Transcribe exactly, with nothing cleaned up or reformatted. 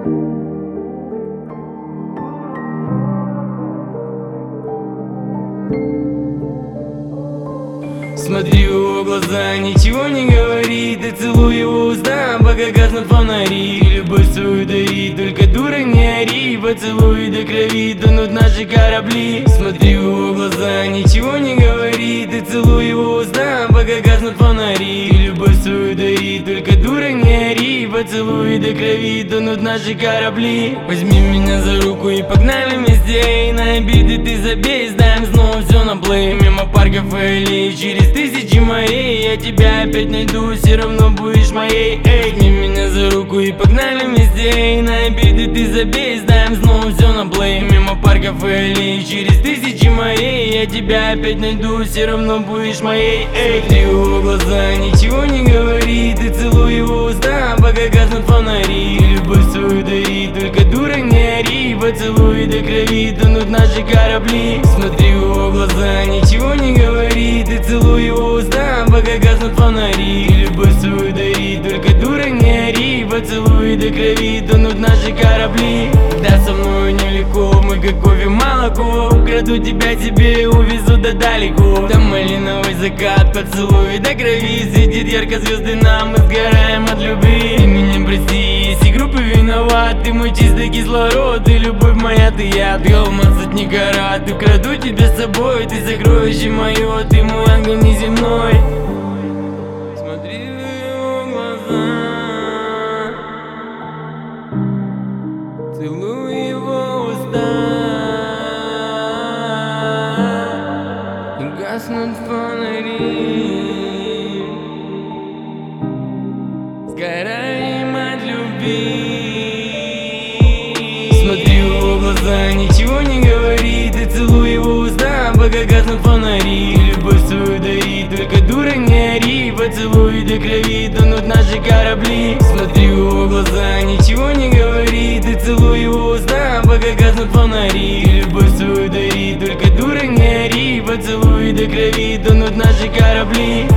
Смотри в его глаза, ничего не говори. Ты целуй его уста, пока гаснут фонари. Ты любовь свою дари, только дура не ори. Поцелуй до крови, тонут наши корабли. Смотри в его глаза, ничего не говори. Ты целуй его уста, пока гаснут фонари. Ты любовь свою дари, только дура не ори. Поцелуй до крови, тонут наши корабли. Возьми меня за руку и погнали вместе. И на обиды ты забей, сдаем снова все на плей. Мимо парков и аллей, через тысячи морей я тебя опять найду, все равно будешь моей. Эй, возьми меня за руку и погнали вместе. И на обиды ты забей, сдаем снова все на плей. Мимо парков и аллей, через тысячи морей я тебя опять найду, все равно будешь моей. Эй, смотри в его глаза, ничего не говори. Ты целуй его уста, пока гаснут фонари. Любовь свою дари, только дура не ори. Поцелуй до крови, тонут наши корабли. Смотри в его глаза, ничего не говори. Ты целуй его уста, пока гаснут фонари. Любовь свою дари, только дура не ори. Поцелуй до крови, тонут наши корабли. Да, со мною нелегко, мы как кофе молоко. Украду тебя себе, увезу да далеко. Там малиновый закат, поцелуй до крови. Светит ярко звезды нам, мы сгораем от любви. Ты меня прости, если группы виноват. Ты мой чистый кислород, ты любовь моя, ты яд. Алмаз не гора, ты украду тебя с собой. Ты сокровище мое, ты мой ангел неземной. Смотри в его глаза, целуй его уста, и гаснут фонари. Сгораем от любви. Смотри в его глаза, ничего не говори. Ты целуй его уста, пока гаснут фонари. Любовь свою дари, только дура не ори. Поцелуй до крови, тонут наши корабли. Смотри в его глаза, ничего не говори. Ты целуй его уста, пока гаснут фонари. Любовь свою дари, только дура не ори. Поцелуй до крови, тонут наши корабли.